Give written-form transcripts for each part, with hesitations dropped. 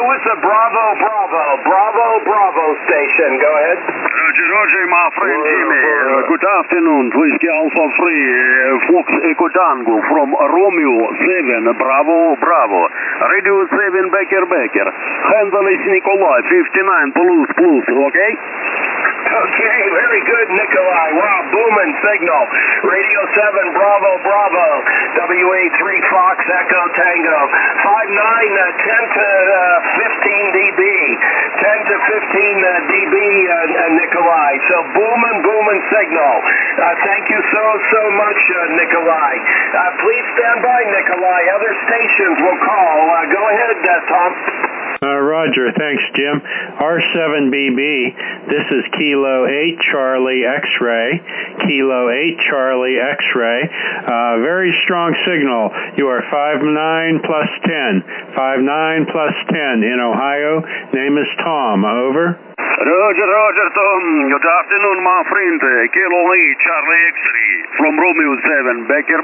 with the Bravo station. Go ahead. Roger, my friend Jimmy. Good afternoon. Whiskey Alpha Free, Fox Echo Tango from Romeo 7, Bravo. Radio 7, Becker. Handle is Nikolai, 59 plus, okay? Okay, very good, Nikolai. Wow, booming signal. Radio 7, Bravo. WA3 Fox Echo Tango. 5'9", 10 to 15 dB. 10 to 15 dB, Nikolai. So booming signal. Thank you so much, Nikolai. Please stand by, Nikolai. Other stations will call. Go ahead, Tom. Roger, thanks, Jim. R7BB, this is Kilo 8 Charlie X-ray. Kilo 8 Charlie X-ray. Very strong signal. You are 5'9" plus 10. 5'9" plus 10 in Ohio. Name is Tom. Over. Roger, Tom. Good afternoon, my friend. Kilo 8 Charlie X-ray from Romeo 7, Becker.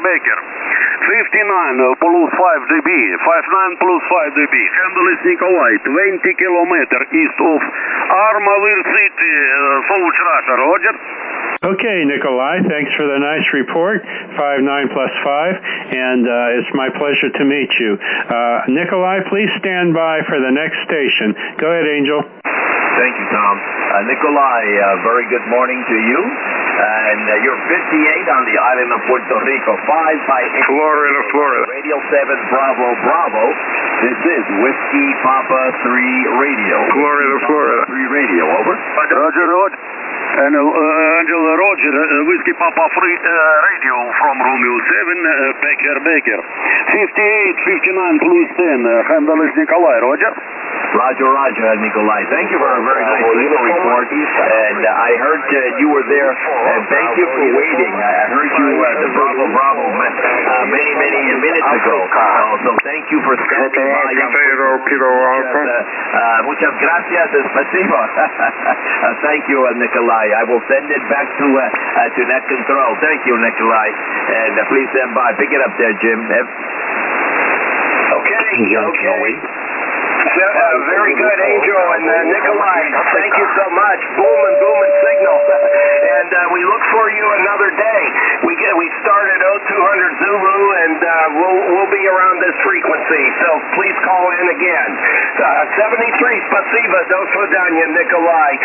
59 plus 5 dB. 59 plus 5 dB. Handle is Nikolai, 20 kilometers east of Armavir City, South Russia. Roger. Okay, Nikolai, thanks for the nice report. 5'9" plus 5, and it's my pleasure to meet you. Nikolai, please stand by for the next station. Go ahead, Angel. Thank you, Tom. Nikolai, very good morning to you. And you're 58 on the island of Puerto Rico, 5 Florida. Radio 7, Bravo. This is Whiskey Papa 3 Radio. Florida. 3 Radio, over. Roger. And Angela Roger, Whiskey Papa Free Radio from Romeo 7, Becker. 58, 59 plus 10, handle is Nikolai. Roger. Roger, Nikolai. Thank you for a very nice signal report. And I heard you were there. And thank you for waiting. I heard you at the Bravo many minutes ago. So thank you for standing by. Muchas gracias, espasibo. Thank you, Nikolai. I will send it back to net control. Thank you, Nikolai. And please stand by. Pick it up there, Jim. Okay. Very good, Angel and Nikolai. Thank you so much. Booming signal. And we look for you another day. We start at 0200 Zulu, and we'll be around this frequency. So please call in again. 73 Spasiba do Swadanya, Nikolai.